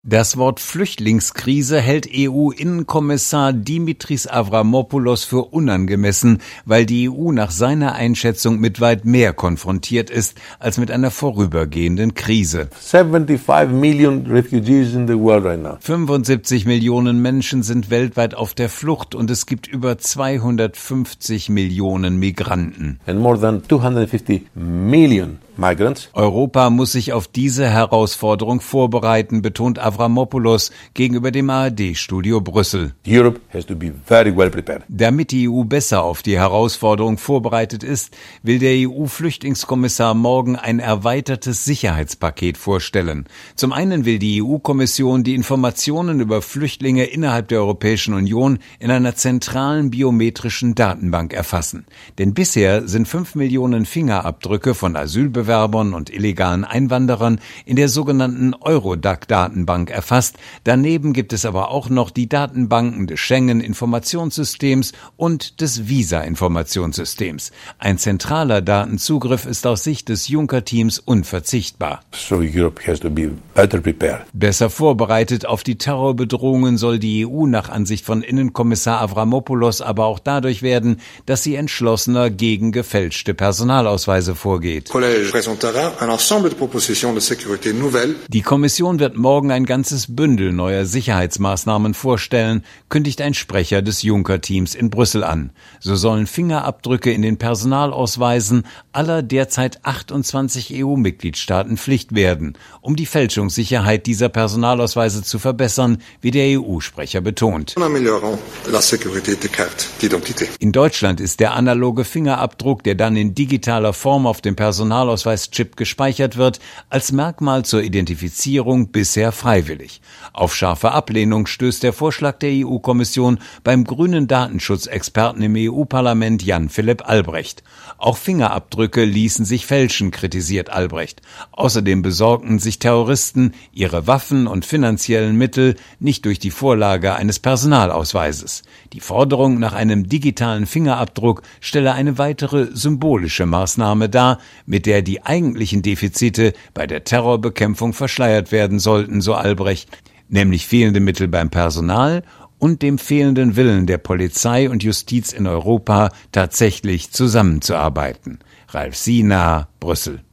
Das Wort Flüchtlingskrise hält EU-Innenkommissar Dimitris Avramopoulos für unangemessen, weil die EU nach seiner Einschätzung mit weit mehr konfrontiert ist als mit einer vorübergehenden Krise. 75 million refugees in the world right now. 75 Millionen Menschen sind weltweit auf der Flucht und es gibt über 250 Millionen Migranten. And more than 250 million migrants. Europa muss sich auf diese Herausforderung vorbereiten, betont Avramopoulos gegenüber dem ARD-Studio Brüssel. Europe has to be very well prepared. Damit die EU besser auf die Herausforderung vorbereitet ist, will der EU-Flüchtlingskommissar morgen ein erweitertes Sicherheitspaket vorstellen. Zum einen will die EU-Kommission die Informationen über Flüchtlinge innerhalb der Europäischen Union in einer zentralen biometrischen Datenbank erfassen. Denn bisher sind 5 Millionen Fingerabdrücke von Asylbewerbern und illegalen Einwanderern in der sogenannten Eurodac-Datenbank erfasst. Daneben gibt es aber auch noch die Datenbanken des Schengen-Informationssystems und des Visa-Informationssystems. Ein zentraler Datenzugriff ist aus Sicht des Juncker-Teams unverzichtbar. So Europe has to be better prepared. Besser vorbereitet auf die Terrorbedrohungen soll die EU nach Ansicht von Innenkommissar Avramopoulos aber auch dadurch werden, dass sie entschlossener gegen gefälschte Personalausweise vorgeht. Die Kommission wird morgen ein ganzes Bündel neuer Sicherheitsmaßnahmen vorstellen, kündigt ein Sprecher des Juncker-Teams in Brüssel an. So sollen Fingerabdrücke in den Personalausweisen aller derzeit 28 EU-Mitgliedstaaten Pflicht werden, um die Fälschungssicherheit dieser Personalausweise zu verbessern, wie der EU-Sprecher betont. In Deutschland ist der analoge Fingerabdruck, der dann in digitaler Form auf dem Personalausweischip gespeichert wird, als Merkmal zur Identifizierung bisher freiwillig. Auf scharfe Ablehnung stößt der Vorschlag der EU-Kommission beim grünen Datenschutzexperten im EU-Parlament Jan-Philipp Albrecht. Auch Fingerabdrücke ließen sich fälschen, kritisiert Albrecht. Außerdem besorgten sich Terroristen ihre Waffen und finanziellen Mittel nicht durch die Vorlage eines Personalausweises. Die Forderung nach einem digitalen Fingerabdruck stelle eine weitere symbolische Maßnahme dar, mit der die eigentlichen Defizite bei der Terrorbekämpfung verschleiert werden sollten, so Albrecht, nämlich fehlende Mittel beim Personal und dem fehlenden Willen der Polizei und Justiz in Europa, tatsächlich zusammenzuarbeiten. Ralf Sienaar, Brüssel.